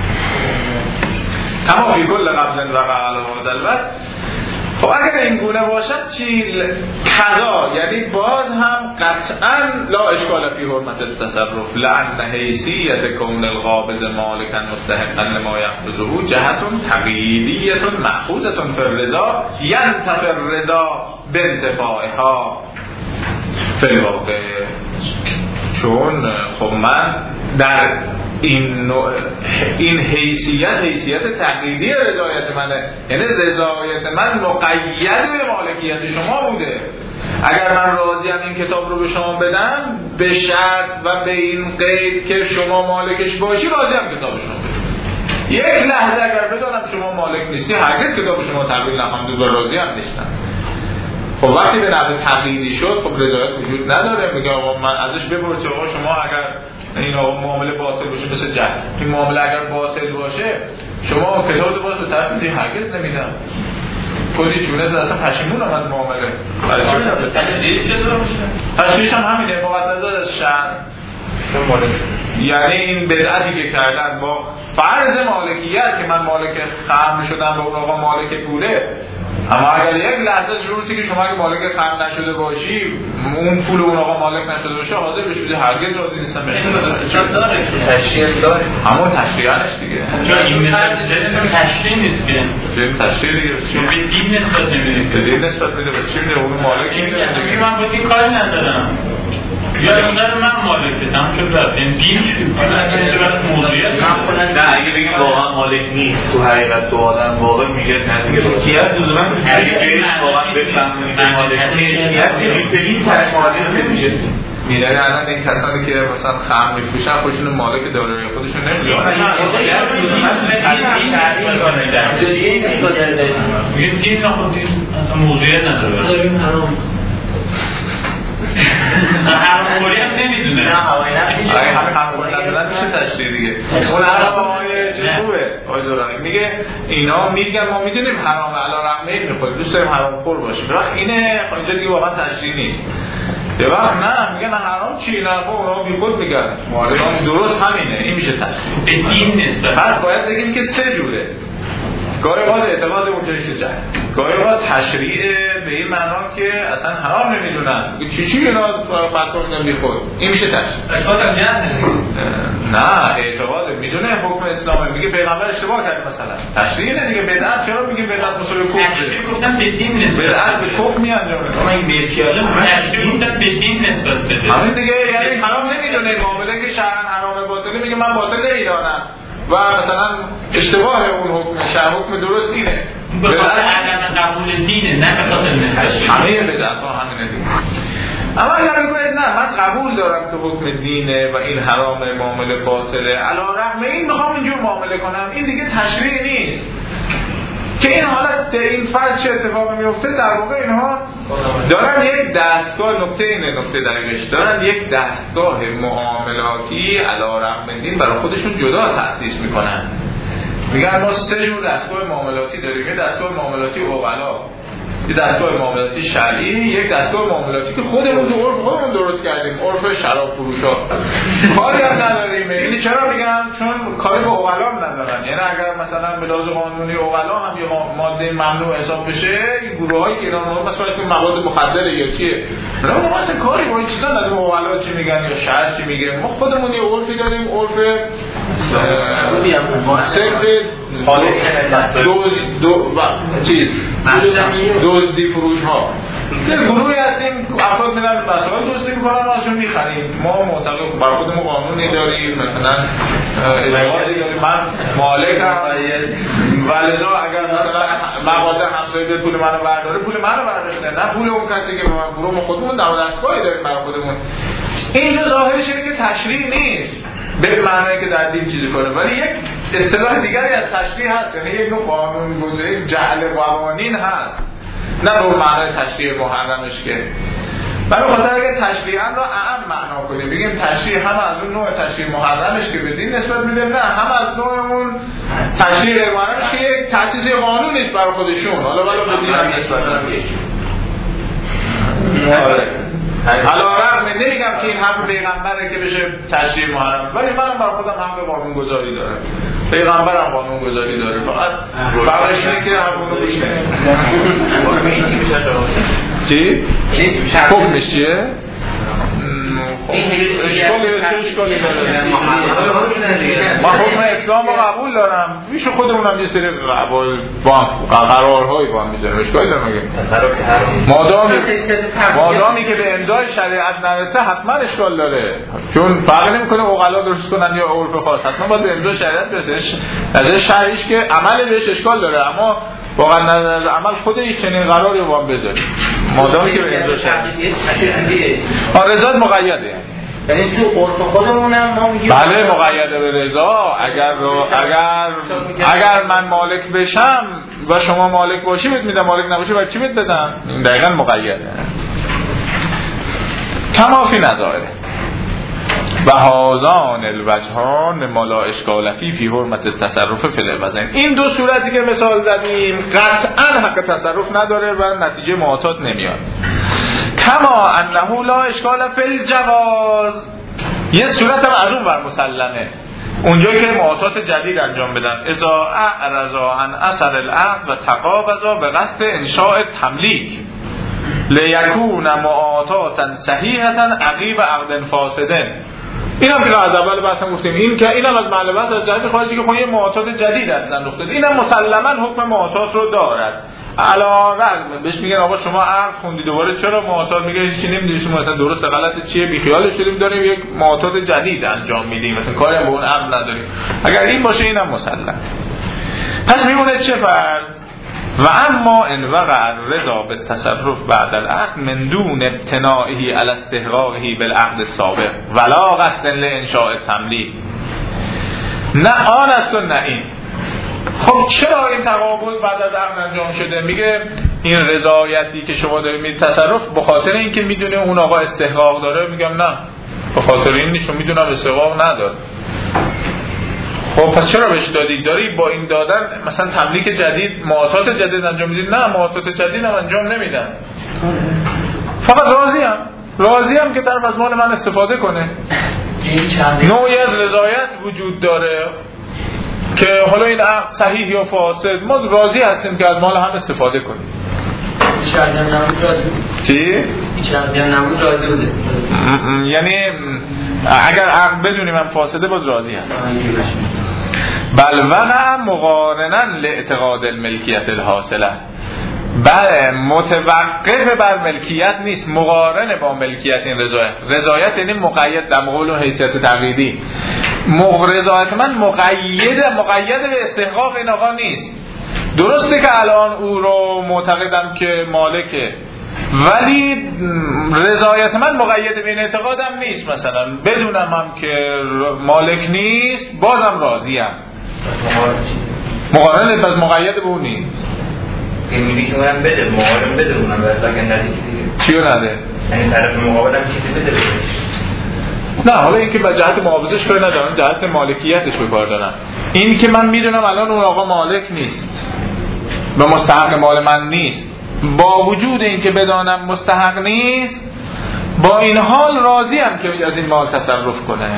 اما فی کل قبض و علی هذا الوجه، خب اگر این گونه باشد چی؟ قضا، یعنی باز هم قطعاً لا اشکال فی حرمت التصرف، لأن حیثیت کون القابض مالکا مستحقا لما یقبضه جهت تقییدیه مأخوذة فی الرضا ینتفی الرضا بانتفاعها فی الواقع. چون خب من در این حیثیت تقییدی رضایت منه، یعنی رضایت من مقید به مالکیت شما بوده. اگر من راضیم این کتاب رو به شما بدم به شرط و به این قید که شما مالکش باشی، راضیم کتاب شما بدم. یک لحظه اگر بدانم شما مالک نیستی، هرگز کتاب شما تحویل نخواهم داد و راضیم نیستم. خب وقتی به نحو تقییدی شد، خب رضایت وجود نداره. میگه آقا من ازش بپرسید آقا شما اگر این آقا معامله باطل باشه، مثل جهل این معامله اگر باطل باشه شما کتاب باز به طرف میدی؟ هرگز نمیدم. کلی چونه اصلا پشیمونم از معامله. برای چی میدم؟ تشریعش هم همینه، مقدس از شأن. یعنی این بدعتی که کردن با فرض مالکیت که من مالک خمر شدم و اون آقا مالک پوله، اما اگر یک لحظه شروعی که شما اگه مالک خمر نشده باشی، اون پول اون آقا مالک نشده باشه، حاضر بشی بده، هرگز راضی نیستم بشه. چون داره تشریع داره، همون تشریعش دیگه. چون این تشریع نیست که تشریع دیگه، چون به دین نسبت نمیده، به دین نسبت میده، به چی میده؟ اون مالک میگه من با این کاری ندارم، یا اون من مالکه تمام شد رفت. این دین نه اگه بگیم واقعا مالک نیست، تو حقیقت تو آدم واقع میگه نزدیک مالکیت لزوما اگه واقعا بفهمونی که مالکیت به این طرح معادل نمیشه. میدونی الان این کسانی که مثلا خمر میفروشن خودشون مالک دارایی خودشون نمیدونن. این دین موضوعیت نداره. حرامخوری هم نمیدونه. نه همه حرامخوری ندارن میشه تشریح دیگه. اون حرامای چه خوبه آجورانی میگه اینا میگن ما میدونیم حرام علی رغم این میخواد دوست داریم حرامخور باشیم. وقت اینه اینجا دیگه واقعا تشریح نیست. یه وقت نه میگن حرام چی نه اونا بیخود میگن معلمان درست همینه. این میشه تشریح. به دین نیست. پس باید بگیم که سه جوره. گاهی اوقات اعتقاد اونجایی که جهل، گاهی اوقات تشریع به این معنا که اصلا حرام نمیدونن چی اینا فتوا میدن بیخود. این میشه تشریع. اعتقاد هم نه اعتقاد میدونه حکم اسلام میگه پیغمبر اشتباه کرد مثلا تشریع نه دیگه. بدعت چرا میگیم بدعت مسئله کفر؟ گفتم به دین نسبت بدعت به کفر میانجامه. ما این بیرکیاله تشریع گفتم به دین نسبت بده. همین دیگه یعنی حرام نمیدونه معامله که شرعاً حرام باطله میگه من باطل نمیدونم و مثلا اشتباه اون حکم شرع حکم درست اینه. به خاطر عدم قبول دینه نه به خاطر نفس. همه بدعت ها همینه دیگه. اما اگر بگوید نه من قبول دارم که حکم دینه و این حرام معامله باطله علی رغم این میخوام اینجور معامله کنم، این دیگه تشریع نیست. که این حالت این فرض چه اتفاقی میفته در واقع اینها دارن یک دستگاه نکته دقیقش دارن یک دستگاه معاملاتی علی رغم دین برای خودشون جدا تأسیس میکنن. میگن ما سه جور دستگاه معاملاتی داریم. یک دستگاه معاملاتی اوغلا، یک دستگاه معاملاتی شرعی، یک دستگاه معاملاتی که خودمون تو عرف خودمون درست کردیم، عرف شراب فروشا. کاری هم نداریم. این چرا میگم؟ چون کاری به اوغلا ندارن. یعنی اگر مثلا به لحاظ قانونی اوغلا هم یه ماده ممنوع حساب بشه، این گروهایی که اینا مثلا که مواد مخدر یا چیه، ما اصلا کاری با این چیزا نداریم. اوغلا چی میگن یا شرع چی میگه؟ ما خودمون یه عرفی داریم، عرف دزدی فروش ها. یه گروهی هستیم افراد میرن مسائل دزدی میکنن و ازشون میخریم. ما معتقد بر خودمون قانونی داریم، مثلا اجازه داریم. من مالکم و لذا اگر مثلا مغازه همسایه پول منو برداره پول منو برداشته، نه پول اون کسی که به من فروخت. خودمون دستگاهی داریم برای خودمون. اینجا ظاهرش اینه که تشریع نیست به معنی که در دین چیزی کنه، ولی یک اصطلاح دیگری از تشریع هست. یعنی یک نوع قانون‌گذاری جعل قوانین هست، نه به معنی تشریع محرمش که. برای خاطر اگر تشریعاً را اعم معنا کنیم بگیم تشریع هم از اون نوع تشریع محرمش که به دین نسبت میده، نه هم از نوع اون تشریع محرمش که یک تأسیس قانونی است برای خودشون، حالا به دین هم نسبت میده. علیرغم نمیگم که این حق پیغمبره که بشه تشریع محرم، ولی منم برای خودم حق قانون‌گذاری دارم. پیغمبرم قانون‌گذاری داره. فقط فرقش اینه که حقوقو بیشتره. چی؟ حکمش چیه؟ اشکالی داره. ما حکم اسلام رو قبول دارم. میشه خودمونم یه سری قرارهایی با هم میذاریم. اشکالی داره مگه؟ مادامی که به امضای شریعت نرسه حتما اشکال داره. چون فرق نمیکنه اوغلا درست کنن یا عرف خاص، حتما باید به امضای شریعت برسه. از شرعیش که عمل بهش اشکال داره، اما واقعا از عمل خود یک چنین قراری رو هم بذاریم. مادامی که به امضای شریعت رضایت مقیده. یعنی تو عرف خودمونم ما میگیم بله مقیده به رضا. اگر من مالک بشم و شما مالک باشی بهت میدم، مالک نباشی برای چی بهت بدم؟ این دقیقاً مقیده. کما فی نظائر و هازان الوجهان ما لا اشکال فی حرمت التصرف فی العوضین. این دو صورتی که مثال زدیم قطعاً حق تصرف نداره و نتیجه معتاد نمیاد. کما انه لا اشکال فی الجواز. یه صورت هم از اون ور مسلمه، اونجایی که معاطات جدید انجام بدن. اذا اعرضا عن اثر العقد و تقابضا به قصد انشاء تملیک لیکون معاطاتا صحیحتا عقیب عقد فاسدن. این هم که از اول بحثم گفتیم، این که اینم از معلومات از جهت خارجی که یه معاطات جدید ازن رخ داده، اینم مسلما حکم معاطات رو دارد. علاوه بهش میگن آقا شما عقد خوندی دوباره چرا معاطات؟ میگه هیچی نمیدونی شما مثلا درست غلط چیه، بی خیالش شدیم داریم یک معاطات جدید انجام میدیم، مثلا کاری هم به اون عقد نداریم. اگر این باشه اینم مسلم. پس میمونه چه فرض؟ و اما ان وقع الرضا بالتصرف بعد العقد من دون ابتنائه علی استحقاقه بالعقد السابق ولا قصد لانشاء التملیک. نه آن است و نه این. خب چرا این تقابل بعد از عقد انجام شده؟ میگه این رضایتی که شما دارید می تصرف به خاطر اینکه میدونه اون آقا استحقاق داره، میگم نه به خاطر این نیست، میدونم استحقاق نداره. خب پس چرا بهش دادی؟ داری با این دادن مثلا تملیک جدید، معاطات جدید انجام میدید؟ نه، معاطات جدید هم انجام نمیدن، فقط راضیم که طرف از مال من استفاده کنه. نوعی از رضایت وجود داره که حالا این عقد صحیح یا فاسد، ما راضی هستیم که از مال هم استفاده کنیم. چی؟ یعنی اگر عقد بدونیم من فاسده باز راضی هستم. بل وقع مقارنن لاعتقاد الملکیت الحاصله، بله متوقف بر ملکیت نیست، مقارنه با ملکیت. این رضایت یعنی مقید در مقابل حیثیت تقییدی. رضایت من مقید به استحقاق این آقا نیست. درسته که الان او رو معتقدم که مالکه، ولی رضایت من مقید به این اعتقادم نیست. مثلا بدونم هم که مالک نیست بازم راضیم. مقارنه بس مقید به اون نیست. این میگی که من بده مقارن بده اونم ولی ندید دیگه. چیو نده؟ یعنی طرف مقابلم چیزی بده. نه حالا این که به جهت محافظش کار ندارم، جهت مالکیتش به کار دارم. این که من میدونم الان اون آقا مالک نیست و مستحق مال من نیست، با وجود این که بدانم مستحق نیست، با این حال راضیم که از این مال تصرف کنه.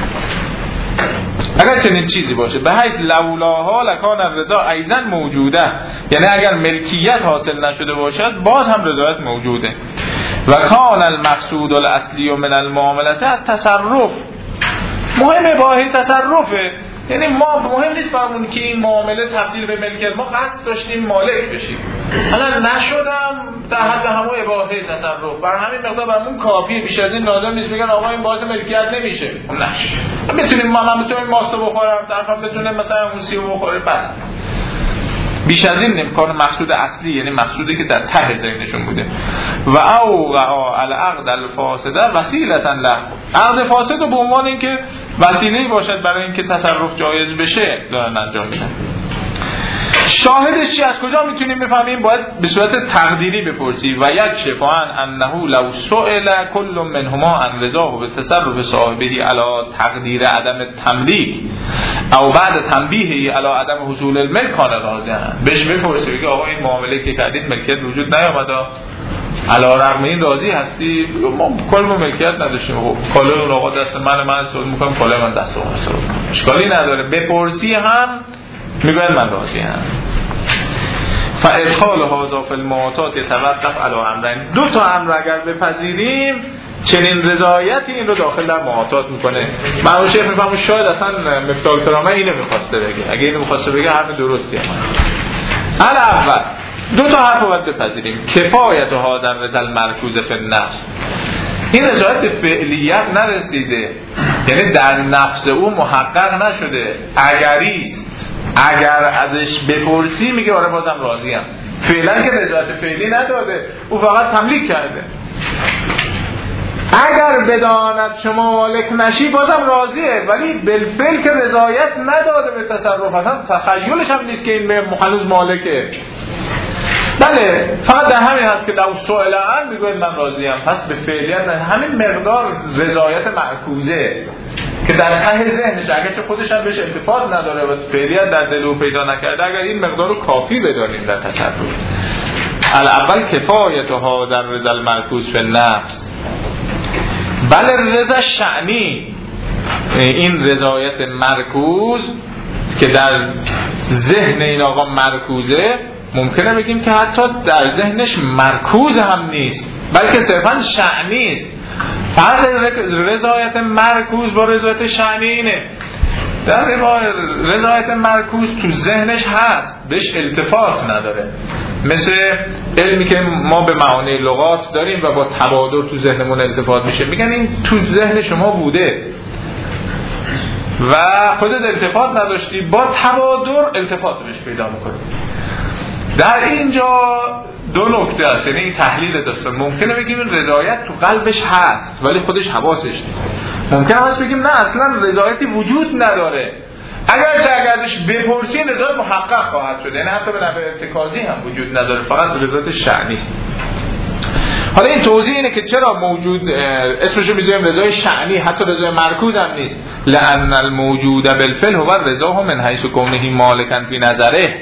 اگر چنین چیزی باشه به حیث لولاها لکان الرضا ایضا موجوده، یعنی اگر ملکیت حاصل نشده باشد باز هم رضایت موجوده. و کان المقصود الاصلی من المعاملات التصرف، مهم باهی تصرفه. یعنی ما مهم نیست برامون که این معامله تبدیل به ملکیت، ما قصد داشتیم مالک بشیم، حالا نشدم در حد همون اباحه تصرف، بر همین مقدار برامون کافیه، بیش از این لازم نیست بگن آقا این باعث ملکیت نمیشه. نه میتونیم من بتونم ماستو بخورم، طرفم بتونه مثلا اون سیو بخوره، بس بیش از این امکان مقصود اصلی، یعنی مقصودی که در ته ذهنشون بوده. و اوقع العقد الفاسده وسیلة له، عقد فاسد رو به عنوان اینکه وسیله‌ای باشد برای اینکه تصرف جایز بشه دارن انجام میدن. شاهدش چی؟ از کجا میتونیم بفهمیم؟ باید به صورت تقدیری بپرسی. و یک شفاعن انه لو سئل کل منهما عن رضاه بالتصرف صاحبه علی تقدیر عدم تملیک او بعد تنبیهی علی عدم حصول الملک کان راضیان، بهش بپرسی بگی آقا این معامله که کردید ملکیت وجود نیامد، علی رغم این راضی هستی؟ ما کل ملکیت نداشتیم، خب کالا اون آقا دست من صحبت میکنم، کالا من دست اون صحبت میکنم، اشکالی نداره. بپرسی هم میگوید من راضی هم. فادخال هذا فی المعاطات یتوقف علی امرین، دو تا امر اگر بپذیریم چنین رضایتی این رو داخل در معاطات میکنه. معلوم شیخ میفهمه شاید اصلا مفتاح الکرامه اینو میخواسته بگه، اگه اینو میخواسته بگه حرف درستی هم. اول دو تا حرف رو باید بپذیریم. کفایت هذا رضا المرکوز فی النفس، این رضایت فعلیت نرسیده، یعنی در نفس او محقق نشده. اگر ازش بپرسی میگه آره بازم راضیم، فعلا که رضایت فعلی نداده، او فقط تملیک کرده. اگر بداند شما مالک نشی بازم راضیه، ولی بالفعل که رضایت نداده به تصرف، اصلا تخیلش هم نیست که این هنوز مالکه. بله فقط در همین حد که لو سئل عن میگوید من راضیم، پس به فعلیت همین مقدار رضایت معکوزه که در ته ذهنش اگرچه خودش هم بهش التفات نداره و فعلیت در دل او پیدا نکرده، اگر این مقدار رو کافی بدانیم در تصرف. الاول کفایت ها در رضا المرکوز فی النفس. بله رضا شأنی، این رضایت مرکوز که در ذهن این آقا مرکوزه، ممکنه بگیم که حتی در ذهنش مرکوز هم نیست، بلکه صرفاً شأنی است. فرق رضایت مرکوز با رضایت شأنی اینه، در رضایت مرکوز تو ذهنش هست، بهش التفات نداره، مثل علمی که ما به معانی لغات داریم و با تبادر تو ذهنمون التفات میشه، میگن این تو ذهن شما بوده و خودت التفات نداشتی، با تبادر التفات بهش پیدا میکنی. در اینجا دو نکته است، یعنی این تحلیل داستان. ممکنه بگیم این رضایت تو قلبش هست ولی خودش حواسش نیست. ممکنه هست بگیم نه اصلا رضایتی وجود نداره اگر ازش بپرسی رضایت محقق خواهد شد، یعنی حتی به نحو ارتکازی هم وجود نداره، فقط رضایت شأنی. حالا این توضیح اینه که چرا موجود اسمشو میذاریم رضای شأنی، حتی رضای مرکوز هم نیست. لأن الموجود بالفعل هو رضاه من حیث کونه مالکا فی نظره،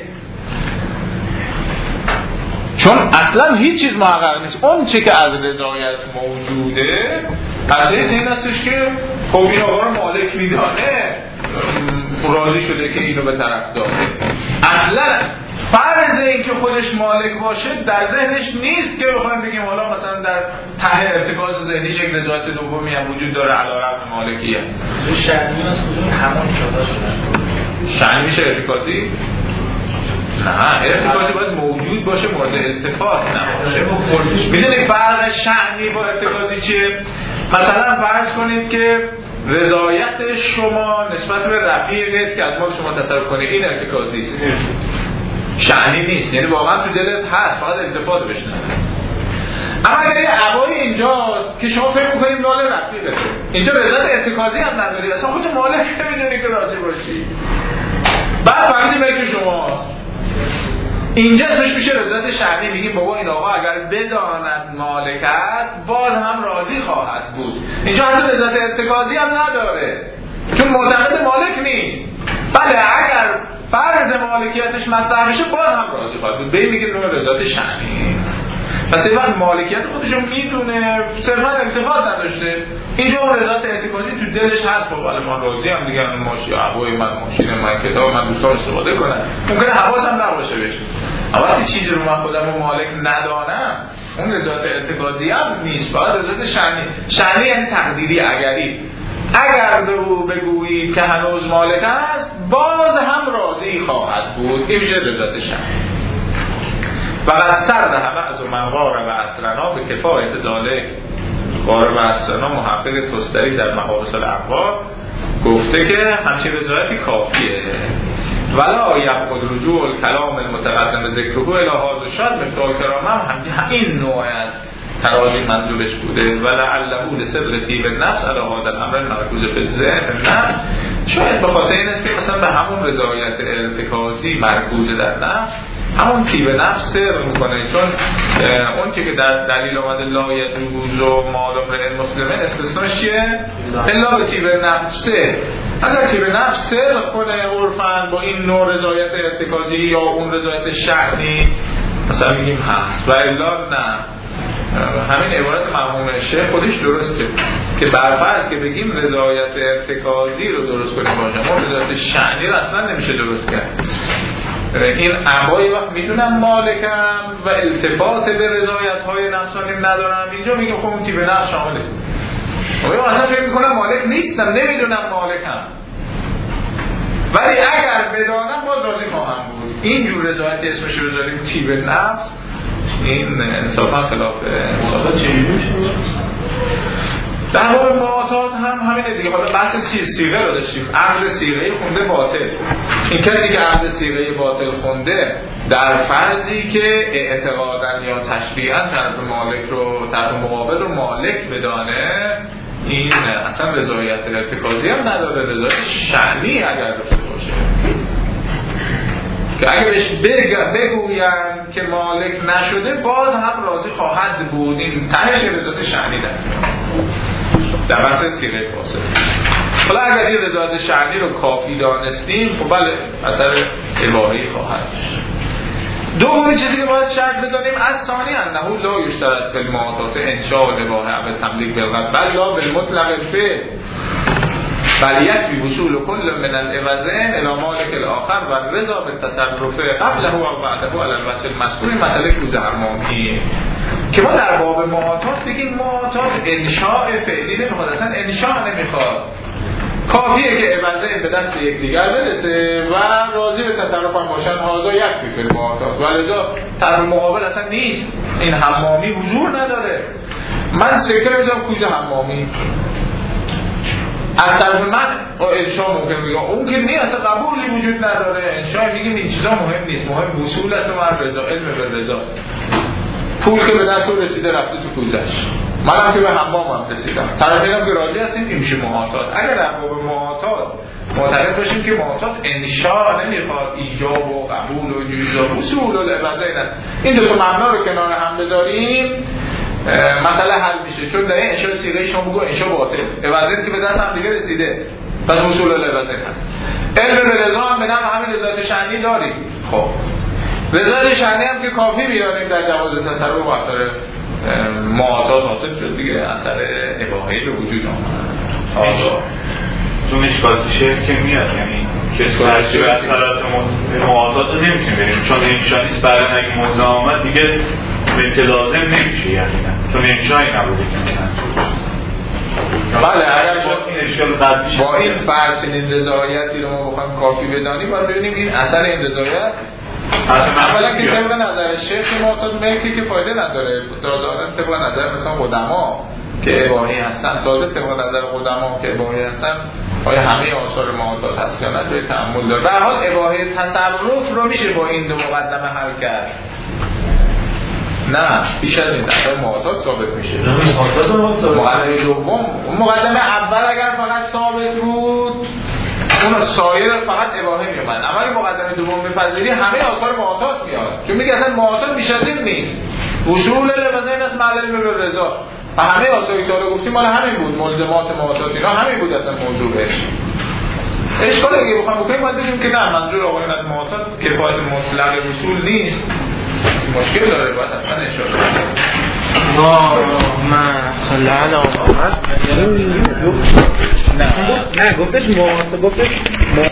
چون اصلا هیچ چیز محقق نیست. اون چه که از رضایت موجوده اصلیش این هستش که خب این آقا رو مالک میدانه، راضی شده که اینو به طرف داده. اصلا فرض این که خودش مالک باشه در ذهنش نیست که بخوایم بگیم حالا مثلا در ته ارتکاز ذهنیش یک رضایت دومی هم وجود داره علی رغم مالکیت. شأنی از کدوم همون جدا شدن؟ شأنی میشه ارتکازی؟ نه، ارتکازی باید موجود باشه، مورد التفات نباشه. میدونید فرق شأنی با ارتکازی چیه؟ مثلا فرض کنید که رضایت شما نسبت به رفیقت که از مال شما تصرف کنه این ارتکازی است، شأنی نیست، یعنی واقعا تو دلت هست، فقط التفات بشنه. اما اگر یه عبایی اینجاست که شما فکر میکنید مال رفیقته، اینجا رضایت ارتکازی هم نداری، اصلا خودت مالک نمیدونی که راضی باشی، بعد فهمیدی ملک شماست، اینجا اسمش میشه رضایت شأنی. میگیم بابا این آقا اگر بداند مالکت باز هم راضی خواهد بود. اینجا حتی رضایت ارتکازی هم نداره چون معتقد مالک نیست. بله اگر فرض مالکیتش مطرح بشه باز هم راضی خواهد بود. به میگیم نوع رضایت شأنی. پس این وقت مالکیت خودشو میدونه، صرفا التفات نداشته، اینجا اون رضایت ارتکازی تو دلش هست. خب ولی ما راضی هم دیگه، ماشین هوای من، ماشین من، کتاب من دوستان استفاده کنن، ممکنه حواسم نباشه بهش. اما وقتی چیزی رو من خودم رو مالک ندانم اون رضایت ارتکازی هم نیست، فقط رضایت شأنی. شأنی یعنی تقدیری، اگری. اگر به او بگویید که هنوز مالک است باز هم راضی خواهد بود، این میشه رضایت شأنی. و قد سرده بعض من غارب اصلنا به کفایت ذالک. غارب اصلنا محقق تستری در محابس الاقوال گفته که همچین رضایتی کافیه. ولا یبعد رجوع الکلام المتقدم ذکره الی هذا الشرط مفتاح کرامم همین نوع از تراضی منظورش بوده. ولعله لصدق طیب النفس علی هذا الامر المرکوز فی الذهن. شاید به خاطر این است که مثلا به همون رضایت ارتکازی مرکوز در نفس، همون طیب نفس سر میکنه، چون اون که در دلیل آمده لا یجوز و مال امرئ مسلم استثناش چیه؟ الا به طیب نفس. اگر طیب نفس سر کنه عرفاً با این نوع رضایت ارتکازی یا اون رضایت شأنی مثلا میگیم هست، و الا نه. همین عبارت مرحوم شیخ خودش درسته که برفرض که بگیم رضایت ارتکازی رو درست کنیم باشه، ما رضایت شأنی رو اصلا نمیشه درست کرد. این عبایی وقت میدونم مالکم و التفات به رضایت های نفسانی ندارم، اینجا میگم خب اون تیب نفس شامله. و اصلا فکر میکنم مالک نیستم، نمیدونم مالکم، ولی اگر بدانم باز راضی خواهم بود. اینجور رضایتی اسمش رو بذاریم تیب نفس، این انصافا خلاف انصافا چه میشه. در باب معاطات هم همینه دیگه. حالا بحث صیغه رو داشتیم، عقد صیغه خونده باطل. این کسی که عقد صیغه باطل خونده در فرضی که اعتقاداً یا تشریعاً طرف مالک رو، طرف مقابل رو مالک بدانه، این اصلا رضایت ارتکازی هم نداره، رضایت شأنی اگر داشته باشه که اگه بهش بگوین که مالک نشده باز هم راضی خواهد بود. این تهش رضایت شأنی در بحث صیغه فاسد. حالا اگر این رضایت شأنی رو کافی دانستیم خب بله اثر اباحی خواهد. دومی چیزی که باید شرط بدانیم از ثانی انه لا یشترط فی المعاطات انشاء الاباحه و تملیک بالقلب بل یا بالمطلق الفعل، بل یکفی وصول کل من العوضین الی مالک الاخر و رضا بالتصرف قبله و بعده علی الوجه المذکور. مسئله کوزه حمامی که ما در باب معاطات بگیم معاطات انشاء فعلی نمیخواد، اصلا انشاء نمیخواد، کافیه که عوضین به دست یکدیگر برسه و راضی به تصرف هم باشن، هذا یکفی فی المعاطات. ولذا طرف مقابل اصلا نیست، این حمامی حضور نداره. من سکه میذارم کوزه حمامی، از طرف من انشاء ممکن میگم، اون که نیست، اصلا قبولی وجود نداره. انشاء میگیم این چیزا مهم نیست، مهم وصول است و رضا، علم به رضا. پول که به دست رسیده رفته تو کوزش، منم که به حمامم رسیدم، طرفینم که راضی هستیم که میشه محاطات. اگر در باب محاطات معترف باشیم که محاطات انشاء نمیخواد ایجاب و قبول و جواب اصول العباده این دو تا مبنا رو کنار هم بذاریم مسئله حل میشه. چون در این انشاء صیغه شما بگو انشاء باطل، عبادت که به دست هم دیگه رسیده، پس اصول العباده هست. علم به رضا هم به نام همین رضایت شأنی داریم. خب رضایت شأنی هم که کافی بیاریم در جواز تصرف و اثر معاطات حاصل شد دیگه، اثر اباحی به وجود آمد. تو مشکلات شرک که میاد، یعنی کسی هرچی به اثرات معاطات رو نمیتونیم بریم، چون انشاء نیست. برای اگه موضوع آمد دیگه به لازم نمیشه، یعنی چون انشاءی نبوده که مثلا بله اگر با این فرض این رضایتی رو ما بخوایم کافی بدانیم باید ببینیم این اثر این رضایت اولا که طبق نظر شیخ معتاد ملکی که فایده نداره، دادن طبق نظر مثلا قدما که اباحی هستن، تازه طبق نظر قدما که اباحی هستن آیا همه آثار معتاد هست یا نه جای تأمل داره. به هر حال اباحی تصرف رو میشه با این دو مقدمه حل کرد، نه بیش از این اثر معتاد ثابت میشه. مقدمه دوم، مقدمه اول اگر فقط ثابت بود اون سایر فقط اباحه میومد، اما مقدمه دوم بپذیری همه آثار معتاد میاد، چون میگه اصلا معتاد بیش از این نیست. اصول لوازم است معلم به رضا و همه آثاری که رو گفتیم مال همین بود، ملزمات معتاد اینا همین بود اصلا موضوعش. اشکال اگه بخوام بکنیم باید بگیم که نه منظور آقایون از معتاد کفایت مطلق اصول نیست، مشکل داره، باید حتما اشاره کنیم. من صلی علی محمد. نه گفتش